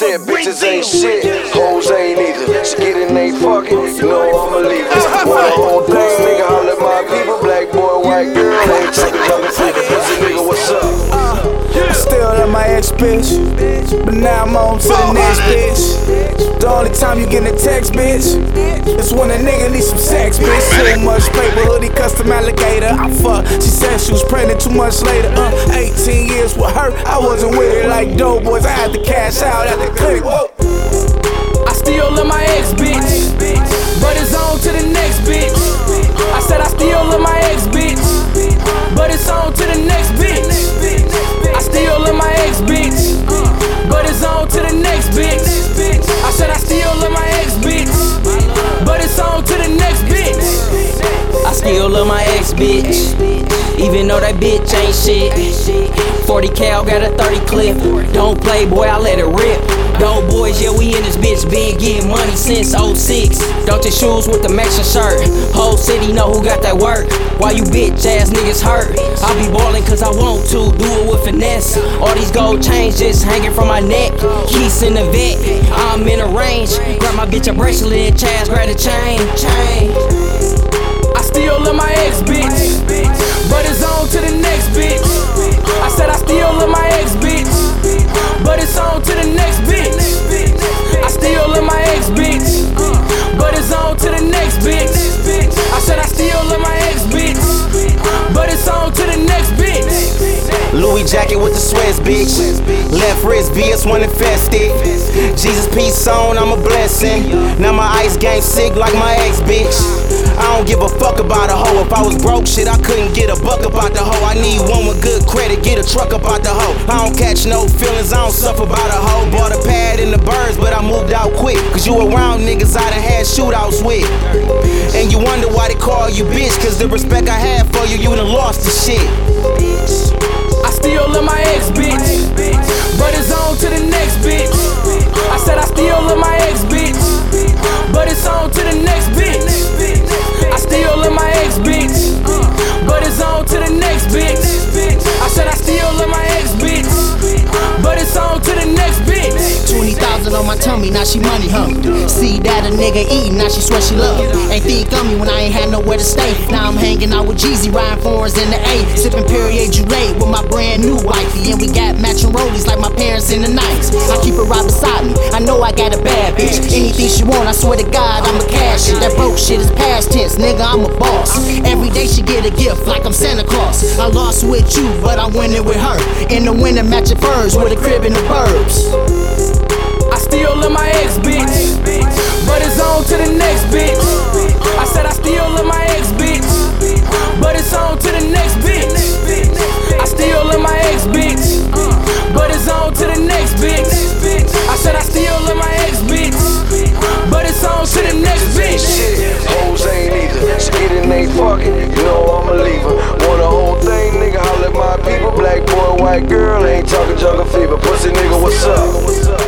said bitches ain't shit, hoes ain't either. She get in, ain't fucking, you know I'ma leave it. Want the whole thing, nigga, holla at my people. Black boy, white girl, ain't talking pussy nigga, what's up? Still love my ex bitch, but now I'm on to the next bitch. The only time you get a text, bitch, is when a nigga need some sex, bitch. Too much paper, hoodie, custom alligator. I fuck, she said she was pregnant 2 months later. 18 years with her, I wasn't with it like dope boys. I had to cash out at the clinic. Whoa. I still love my ex bitch, but it's on to the next bitch. I said I still love my ex bitch, but it's on to the next bitch. I still love my ex bitch, but it's on to the next bitch. I said I still love my ex bitch, but it's on to the next bitch. I still love my ex bitch, even though that bitch ain't shit. 40 cal, got a 30 clip. Don't play, boy, I let it rip. Dope boys, yeah, we in this bitch, been getting money since 06. Don't your shoes with the matching shirt. Whole city know who got that work. Why you bitch ass niggas hurt? I be ballin' cause I want to, do it with finesse. All these gold chains just hanging from my neck. Keys in the vet, I'm in a range. Grab my bitch a bracelet, Chaz, grab the chain. I still love my ex bitch, but it's on to the next bitch. I said I still love my ex bitch, but it's on to the next bitch. I still love my ex bitch, but it's on to the next bitch. I said I still love my ex bitch, but it's on to the next bitch. Louis jacket with the sweats, bitch. Left wrist, VS1 infested. Jesus peace on, I'm a blessing. Now my ice game sick like my ex, bitch. I don't give a fuck about a hoe. If I was broke, shit, I couldn't get a buck about the hoe. I need one with good credit, get a truck about the hoe. I don't catch no feelings, I don't suffer about a hoe. Bought a pad in the birds, but I moved out quick. Cause you around niggas I done had shootouts with. And you wonder why they call you bitch. Cause the respect I had for you, you done lost the shit. I still love my ex bitch, but it's on to the next bitch. I said I still love my ex bitch, but it's on to the next bitch. I still love my ex bitch, but it's on to the next bitch. I said I still love my ex bitch, but it's on to the next bitch. 20,000 on my tummy, now she money hungry. See that a nigga eatin', now she swear she love it. Ain't think of me when I ain't had nowhere to stay. Now I'm hanging out with Jeezy, riding foreigns in the A, sipping Perrier Joulet with my brand new wifey. And we got matching rollies like my parents in the 90s. I keep her right beside me, I know I got a bad bitch. Anything she want, I swear to God, I'ma cash it. That broke shit is past tense, nigga, I'm a boss. Every day she get a gift like I'm Santa Claus. I lost with you, but I'm winning with her. In the winter, matching furs with a crib in the burbs. I still love my ex bitch, but it's on to the next bitch. I said I still love my ex bitch, but it's on to the next bitch. I still love my ex bitch, but it's on to the next bitch. I said I still love my ex bitch, but it's on to the next bitch. Hoes ain't either. She get in, ain't fucking, you know I'ma leave her. Want the whole thing, nigga, holla at my people. Black boy, white girl, ain't talking jungle fever. Pussy nigga, what's up?